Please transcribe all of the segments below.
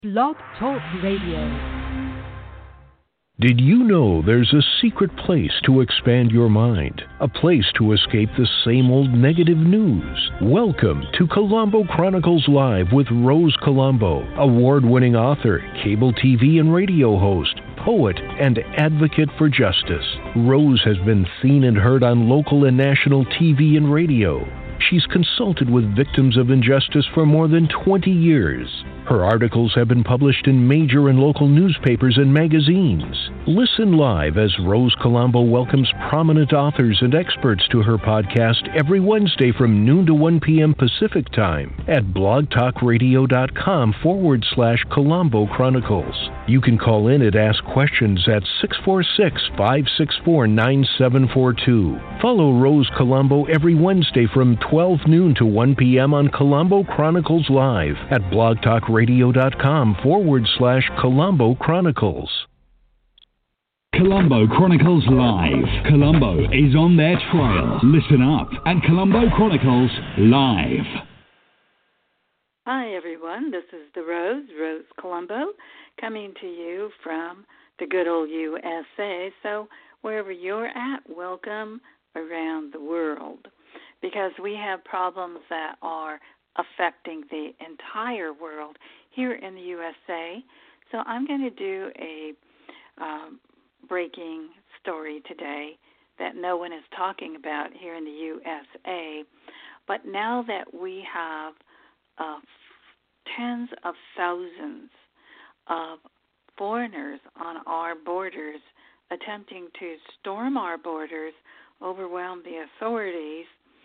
Blog Talk Radio. Did you know there's a secret place to expand your mind? A place to escape the same old negative news? Welcome to Colombo Chronicles Live with Rose Colombo, award-winning author, cable TV and radio host, poet, and advocate for justice. Rose has been seen and heard on local and national TV and radio. She's consulted with victims of injustice for more than 20 years. Her articles have been published in major and local newspapers and magazines. Listen live as Rose Colombo welcomes prominent authors and experts to her podcast every Wednesday from noon to 1 p.m. Pacific Time at blogtalkradio.com/Colombo Chronicles. You can call in and ask questions at 646-564-9742. Follow Rose Colombo every Wednesday from 12 noon to 1 p.m. on Colombo Chronicles Live at blogtalkradio.com/Colombo Chronicles. Colombo Chronicles Live. Colombo is on their trail. Listen up at Colombo Chronicles Live. Hi, everyone. This is the Rose Colombo, coming to you from the good old USA. So wherever you're at, welcome around the world, because we have problems that are affecting the entire world here in the USA. So I'm going to do a breaking story today that no one is talking about here in the USA. But now that we have tens of thousands of foreigners on our borders attempting to storm our borders, overwhelm the authorities,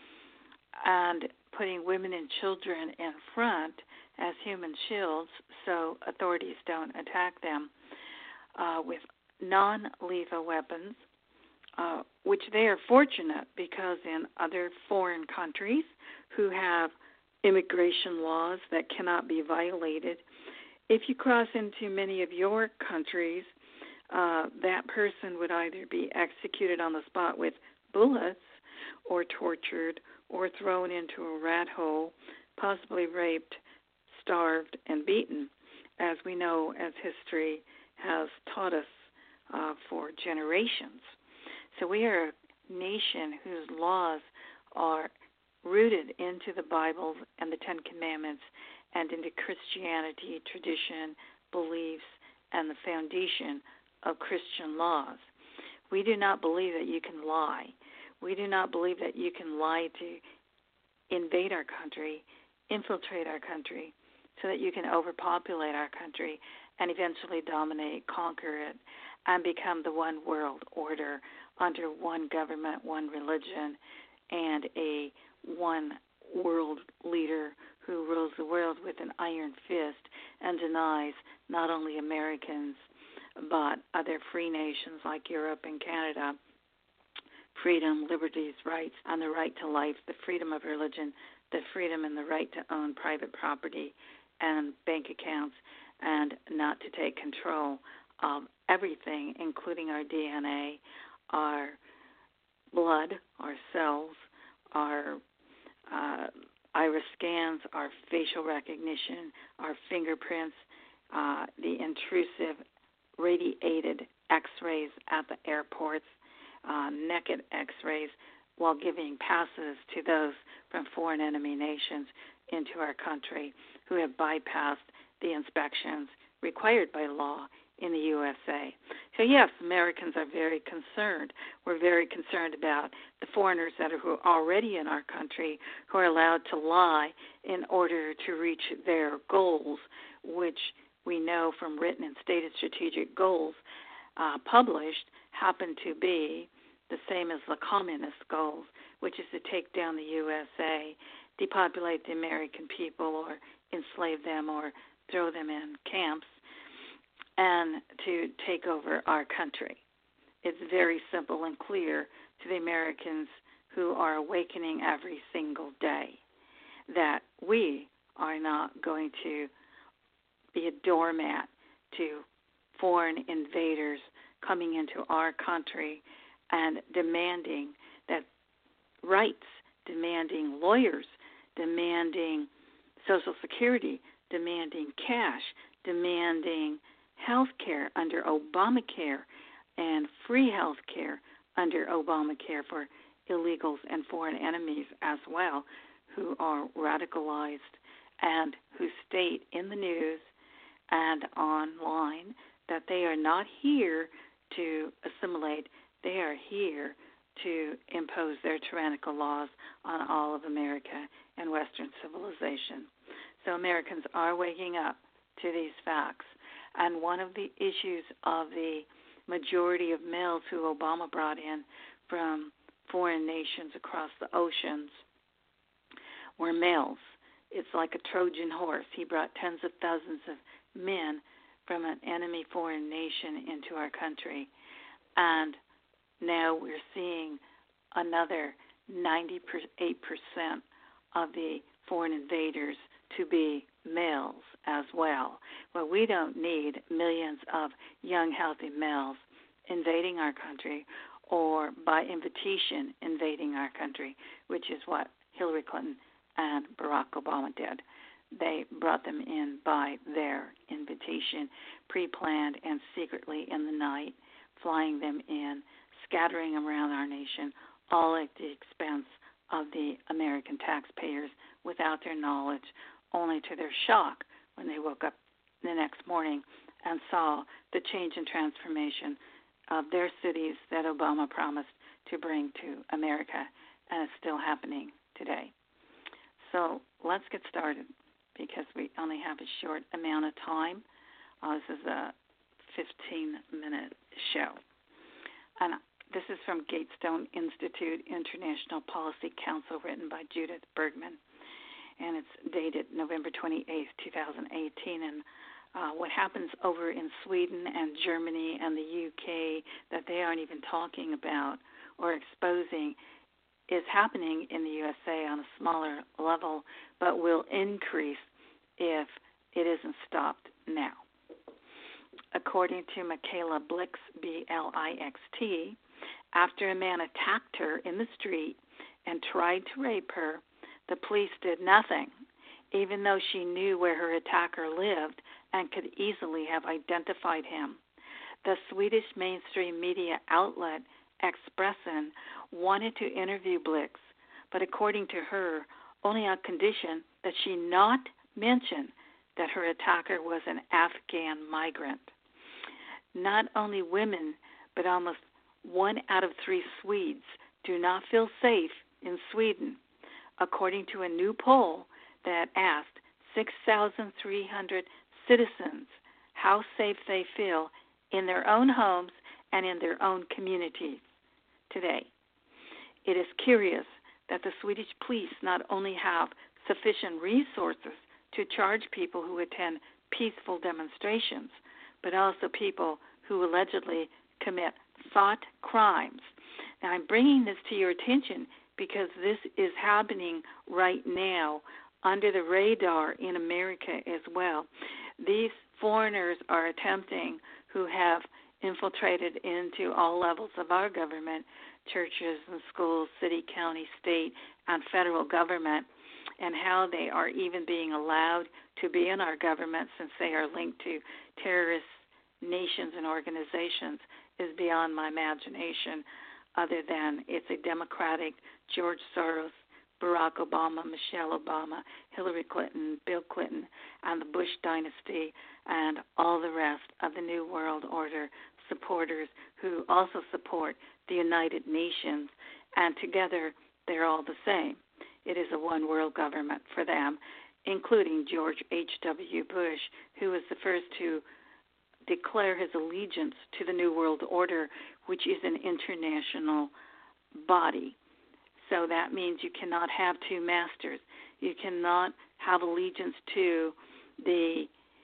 and putting women and children in front as human shields so authorities don't attack them with non-lethal weapons, which they are fortunate because in other foreign countries who have immigration laws that cannot be violated, if you cross into many of your countries, that person would either be executed on the spot with bullets or tortured or thrown into a rat hole, possibly raped, starved, and beaten, as we know, as history has taught us for generations. So we are a nation whose laws are rooted into the Bible and the Ten Commandments and into Christianity, tradition, beliefs, and the foundation of Christian laws. We do not believe that you can lie. We do not believe that you can lie to invade our country, infiltrate our country, so that you can overpopulate our country and eventually dominate, conquer it, and become the one world order under one government, one religion, and a one world leader who rules the world with an iron fist and denies not only Americans but other free nations like Europe and Canada freedom, liberties, rights, and the right to life, the freedom of religion, the freedom and the right to own private property and bank accounts, and not to take control of everything, including our DNA, our blood, our cells, our iris scans, our facial recognition, our fingerprints, the intrusive radiated X-rays at the airports, naked X-rays, while giving passes to those from foreign enemy nations into our country who have bypassed the inspections required by law in the USA. So yes, Americans are very concerned. We're very concerned about the foreigners that are who are already in our country who are allowed to lie in order to reach their goals, which we know from written and stated strategic goals published happen to be the same as the communist goals, which is to take down the USA, depopulate the American people or enslave them or throw them in camps, and to take over our country. It's very simple and clear to the Americans who are awakening every single day that we are not going to be a doormat to foreign invaders coming into our country and demanding that rights, demanding lawyers, demanding Social Security, demanding cash, demanding health care under Obamacare and free health care under Obamacare for illegals and foreign enemies as well, who are radicalized and who state in the news and online that they are not here to assimilate. They are here to impose their tyrannical laws on all of America and Western civilization. So Americans are waking up to these facts. And one of the issues of the majority of males who Obama brought in from foreign nations across the oceans were males. It's like a Trojan horse. He brought tens of thousands of men from an enemy foreign nation into our country. And now we're seeing another 98% of the foreign invaders to be males as well. Well, we don't need millions of young, healthy males invading our country or by invitation invading our country, which is what Hillary Clinton and Barack Obama did. They brought them in by their invitation, pre-planned and secretly in the night, flying them in, scattering them around our nation, all at the expense of the American taxpayers without their knowledge, only to their shock when they woke up the next morning and saw the change and transformation of their cities that Obama promised to bring to America, and it's still happening today. So let's get started because we only have a short amount of time. This is a 15-minute show. And this is from Gatestone Institute International Policy Council, written by Judith Bergman. And it's dated November 28th, 2018. And what happens over in Sweden and Germany and the UK that they aren't even talking about or exposing is happening in the USA on a smaller level, but will increase if it isn't stopped now. According to Michaela Blix, B-L-I-X-T, after a man attacked her in the street and tried to rape her, the police did nothing, even though she knew where her attacker lived and could easily have identified him. The Swedish mainstream media outlet Expressen wanted to interview Blix, but according to her, only on condition that she not mention that her attacker was an Afghan migrant. Not only women, but almost 1 out of 3 Swedes do not feel safe in Sweden, according to a new poll that asked 6,300 citizens how safe they feel in their own homes and in their own communities today. It is curious that the Swedish police not only have sufficient resources to charge people who attend peaceful demonstrations, but also people who allegedly commit thought crimes. Now, I'm bringing this to your attention because this is happening right now under the radar in America as well. These foreigners are attempting, who have infiltrated into all levels of our government, churches and schools, city, county, state, and federal government, and how they are even being allowed to be in our government since they are linked to terrorist nations and organizations is beyond my imagination, other than it's a Democratic George Soros, Barack Obama, Michelle Obama, Hillary Clinton, Bill Clinton, and the Bush dynasty, and all the rest of the New World Order supporters who also support the United Nations, and together they're all the same. It is a one-world government for them, including George H.W. Bush, who was the first to declare his allegiance to the New World Order, which is an international body. So that means you cannot have two masters. You cannot have allegiance to the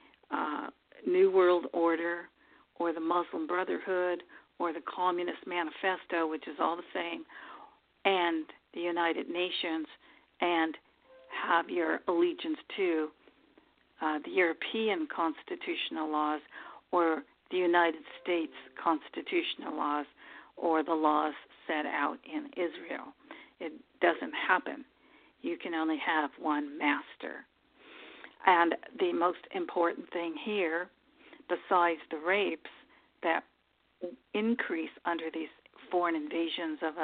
New World Order or the Muslim Brotherhood or the Communist Manifesto, which is all the same, and the United Nations, and have your allegiance to the European constitutional laws or the United States constitutional laws or the laws set out in Israel. It doesn't happen. You can only have one master. And the most important thing here, besides the rapes that increase under these foreign invasions of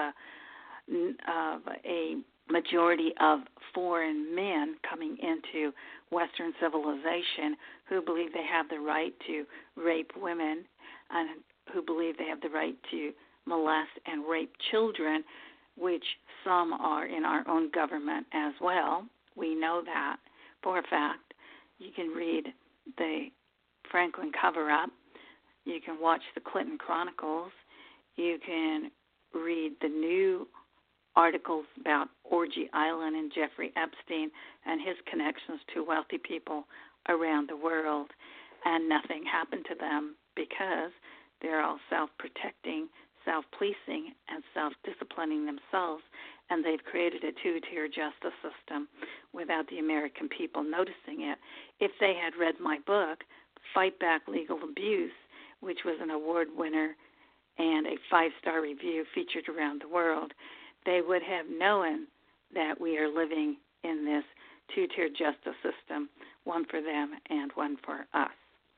a majority of foreign men coming into Western civilization who believe they have the right to rape women and who believe they have the right to molest and rape children, which some are in our own government as well. We know that for a fact. You can read the Franklin cover-up. You can watch the Clinton Chronicles. You can read the new articles about Orgy Island and Jeffrey Epstein and his connections to wealthy people around the world, and nothing happened to them because they're all self-protecting, self-policing, and self-disciplining themselves, and they've created a two-tier justice system without the American people noticing it. If they had read my book, Fight Back Legal Abuse, which was an award winner and a 5-star review featured around the world, they would have known that we are living in this two-tier justice system, one for them and one for us.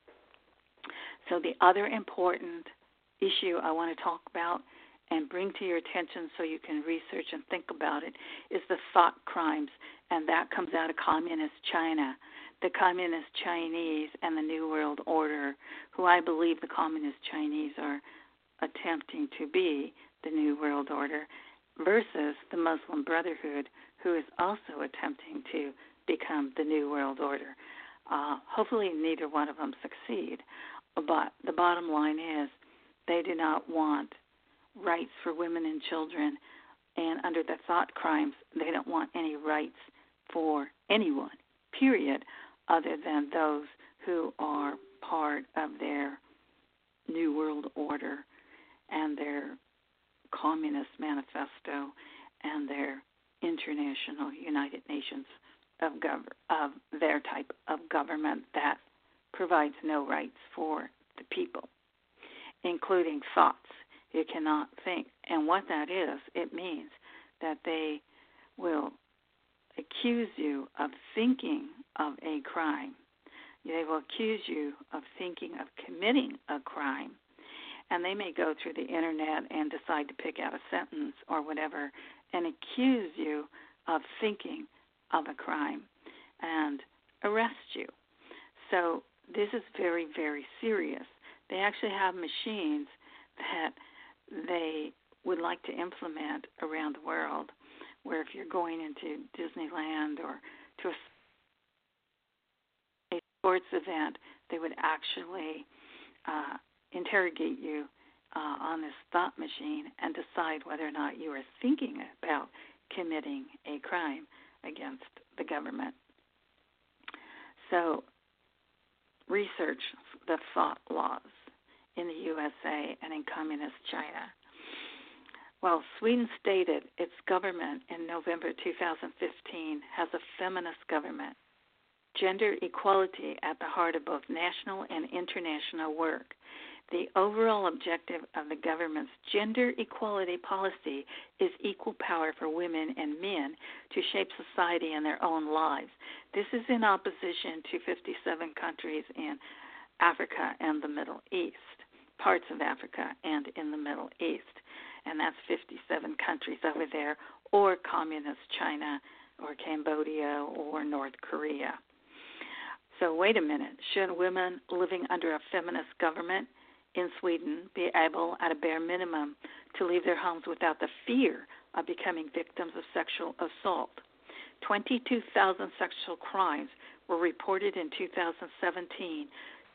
So the other important issue I want to talk about and bring to your attention so you can research and think about it is the thought crimes, and that comes out of Communist China. The Communist Chinese and the New World Order, who I believe the Communist Chinese are attempting to be the New World Order, versus the Muslim Brotherhood, who is also attempting to become the New World Order. Hopefully neither one of them succeed, but the bottom line is they do not want rights for women and children, and under the thought crimes, they don't want any rights for anyone, period, other than those who are part of their New World Order and their Communist Manifesto and their International United Nations of their type of government that provides no rights for the people, including thoughts. You cannot think. And what that is, it means that they will accuse you of thinking of a crime. They will accuse you of thinking of committing a crime. And they may go through the internet and decide to pick out a sentence or whatever and accuse you of thinking of a crime and arrest you. So this is very, very serious. They actually have machines that they would like to implement around the world, where if you're going into Disneyland or to a sports event, they would actually interrogate you on this thought machine and decide whether or not you are thinking about committing a crime against the government. So research the thought laws in the USA and in Communist China. Well, Sweden stated its government in November 2015 has a feminist government, gender equality at the heart of both national and international work. The overall objective of the government's gender equality policy is equal power for women and men to shape society and their own lives. This is in opposition to 57 countries in Africa and the Middle East, parts of Africa and in the Middle East. And that's 57 countries over there, or Communist China, or Cambodia, or North Korea. So wait a minute. Should women living under a feminist government in Sweden be able, at a bare minimum, to leave their homes without the fear of becoming victims of sexual assault? 22,000 sexual crimes were reported in 2017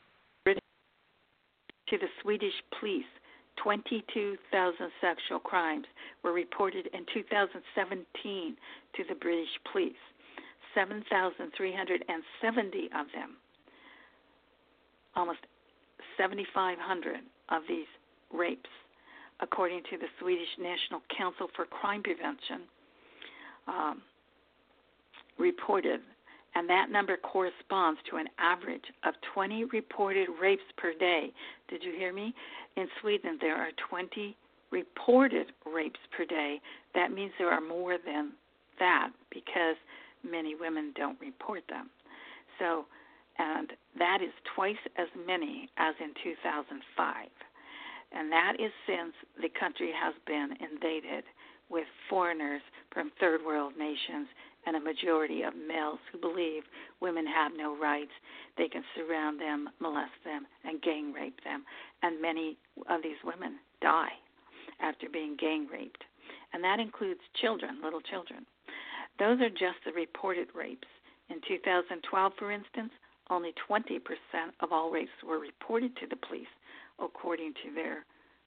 to the Swedish police. 22,000 sexual crimes were reported in 2017 to the British police. 7,370 of them, almost 7,500 of these rapes, according to the Swedish National Council for Crime Prevention, reported. And that number corresponds to an average of 20 reported rapes per day. Did you hear me? In Sweden, there are 20 reported rapes per day. That means there are more than that because many women don't report them. So, and that is twice as many as in 2005. And that is since the country has been invaded with foreigners from third world nations and a majority of males who believe women have no rights. They can surround them, molest them, and gang rape them. And many of these women die after being gang raped. And that includes children, little children. Those are just the reported rapes. In 2012, for instance, only 20% of all rapes were reported to the police, according to their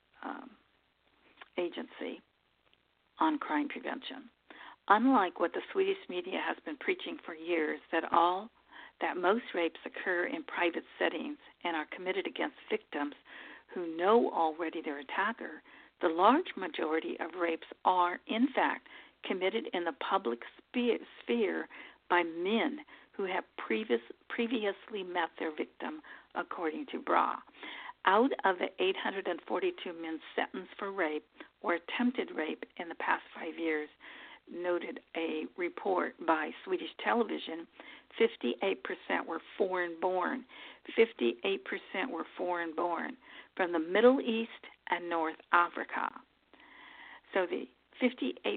agency on crime prevention. Unlike what the Swedish media has been preaching for years, that most rapes occur in private settings and are committed against victims who know already their attacker, the large majority of rapes are, in fact, committed in the public sphere by men who have previously met their victim, according to BRA. Out of the 842 men sentenced for rape or attempted rape in the past 5 years, noted a report by Swedish television, 58% were foreign-born. 58% were foreign-born from the Middle East and North Africa. So the 58%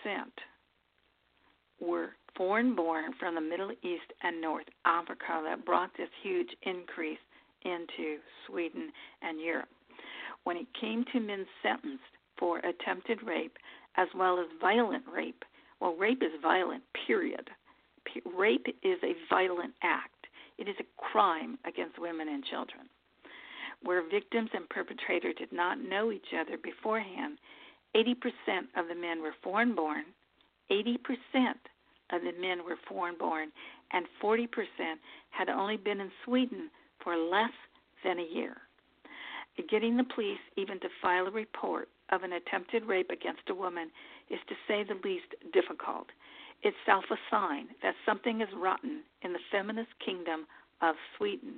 were foreign-born from the Middle East and North Africa that brought this huge increase into Sweden and Europe. When it came to men sentenced for attempted rape as well as violent rape, well, rape is violent, period. Rape is a violent act. It is a crime against women and children. Where victims and perpetrator did not know each other beforehand, 80% of the men were foreign-born, 80% of the men were foreign-born, and 40% had only been in Sweden for less than a year. Getting the police even to file a report of an attempted rape against a woman is, to say the least, difficult. Itself a sign that something is rotten in the feminist kingdom of Sweden.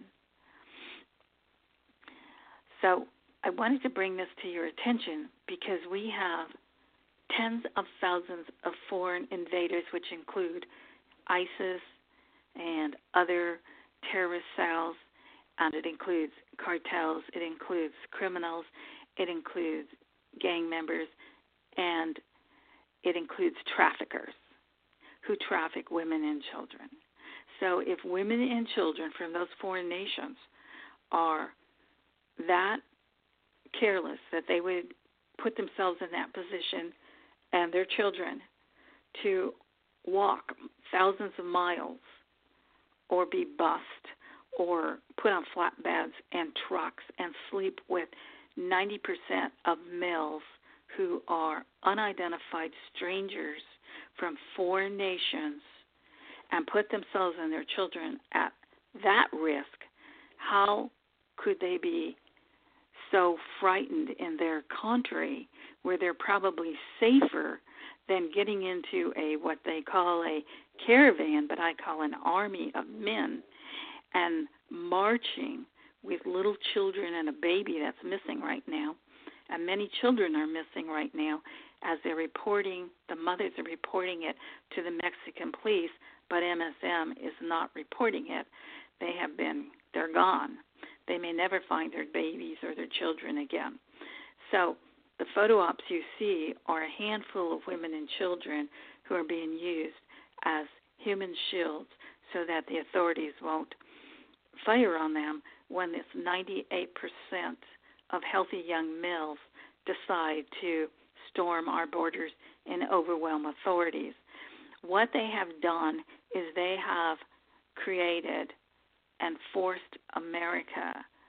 So I wanted to bring this to your attention because we have tens of thousands of foreign invaders, which include ISIS and other terrorist cells, and it includes cartels, it includes criminals, it includes gang members, and it includes traffickers who traffic women and children. So if women and children from those foreign nations are that careless that they would put themselves in that position and their children to walk thousands of miles or be bussed or put on flatbeds and trucks and sleep with 90% of males who are unidentified strangers from foreign nations and put themselves and their children at that risk, how could they be so frightened in their country where they're probably safer than getting into what they call a caravan, but I call an army of men, and marching with little children and a baby that's missing right now. And many children are missing right now as the mothers are reporting it to the Mexican police, but MSM is not reporting it. They're gone. They may never find their babies or their children again. So the photo ops you see are a handful of women and children who are being used as human shields so that the authorities won't fire on them when this 98% of healthy young males decide to storm our borders and overwhelm authorities. What they have done is they have created and forced America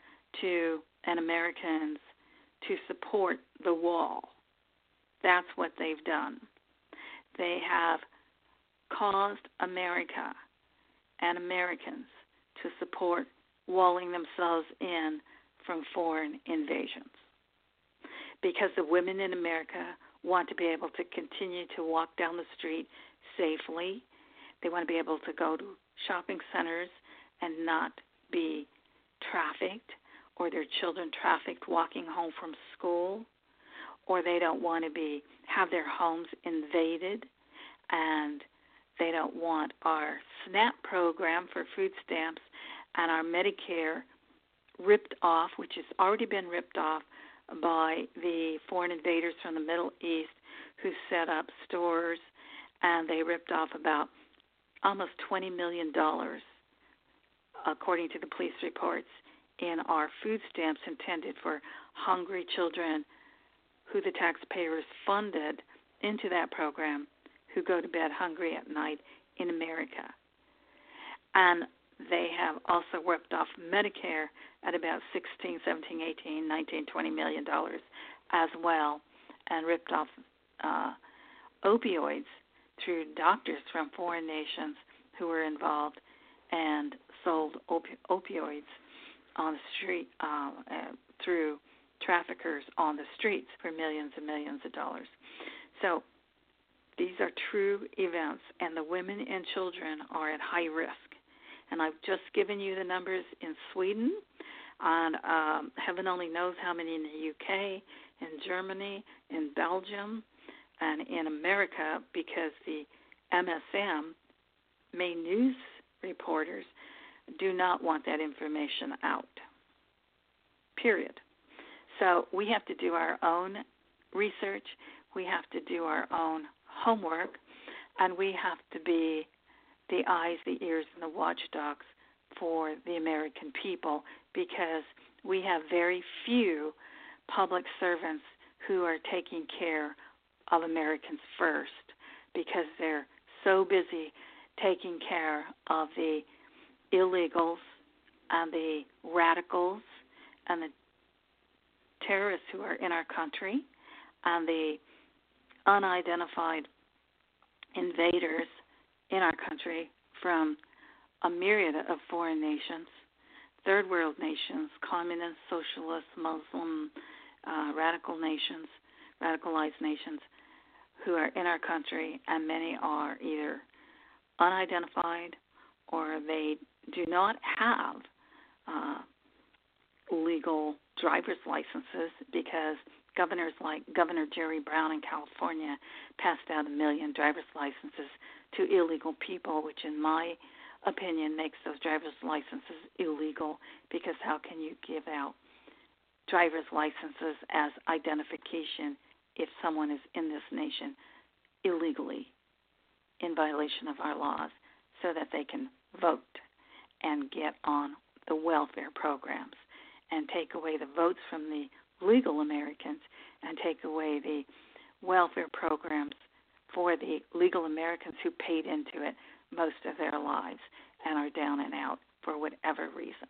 and Americans to support the wall. That's what they've done. They have caused America and Americans to support walling themselves in from foreign invasions. Because the women in America want to be able to continue to walk down the street safely. They want to be able to go to shopping centers and not be trafficked, or their children trafficked walking home from school, or they don't want to have their homes invaded and They don't want our SNAP program for food stamps and our Medicare ripped off, which has already been ripped off by the foreign invaders from the Middle East who set up stores, and they ripped off about almost $20 million, according to the police reports, in our food stamps intended for hungry children who the taxpayers funded into that program, who go to bed hungry at night in America. And they have also ripped off Medicare at about $16, $17, $18, $19, $20 million as well, and ripped off opioids through doctors from foreign nations who were involved and sold opioids on the street through traffickers on the streets for millions and millions of dollars. So these are true events, and the women and children are at high risk. And I've just given you the numbers in Sweden, and heaven only knows how many in the UK, in Germany, in Belgium, and in America, because the MSM, main news reporters, do not want that information out, period. So we have to do our own research, we have to do our own homework, and we have to be the eyes, the ears, and the watchdogs for the American people, because we have very few public servants who are taking care of Americans first, because they're so busy taking care of the illegals and the radicals and the terrorists who are in our country and the unidentified invaders in our country from a myriad of foreign nations, third world nations, communist, socialist, Muslim, radical nations, radicalized nations who are in our country, and many are either unidentified or they do not have legal driver's licenses, because governors like Governor Jerry Brown in California passed out 1 million driver's licenses to illegal people, which in my opinion makes those driver's licenses illegal, because how can you give out driver's licenses as identification if someone is in this nation illegally in violation of our laws, so that they can vote and get on the welfare programs and take away the votes from the legal Americans and take away the welfare programs for the legal Americans who paid into it most of their lives and are down and out for whatever reason.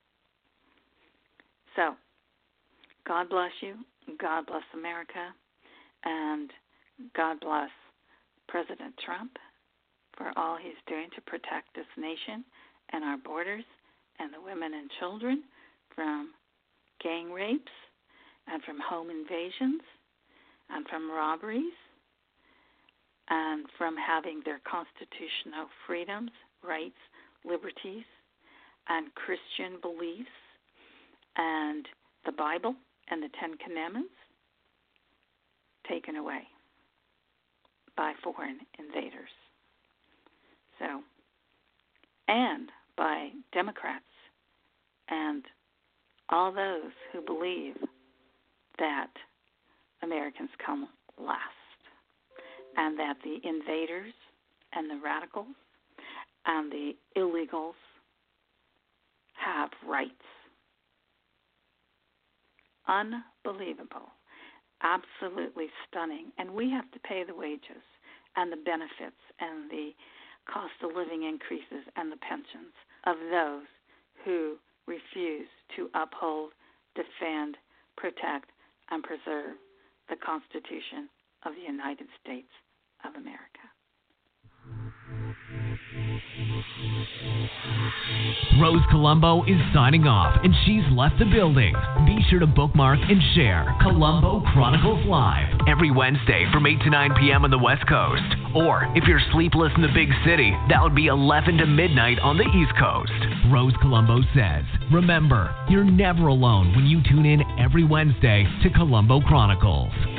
So, God bless you, God bless America, and God bless President Trump for all he's doing to protect this nation and our borders and the women and children from gang rapes and from home invasions and from robberies and from having their constitutional freedoms, rights, liberties, and Christian beliefs and the Bible and the Ten Commandments taken away by foreign invaders. So, and by Democrats and all those who believe that Americans come last, and that the invaders and the radicals and the illegals have rights. Unbelievable. Absolutely stunning. And we have to pay the wages and the benefits and the cost of living increases and the pensions of those who refuse to uphold, defend, protect, and preserve the Constitution of the United States of America. Rose Colombo is signing off, and she's left the building. Be sure to bookmark and share Colombo Chronicles Live every Wednesday from 8 to 9 p.m. on the West Coast. Or if you're sleepless in the big city, that would be 11 to midnight on the East Coast. Rose Colombo says, remember, you're never alone when you tune in every Wednesday to Colombo Chronicles.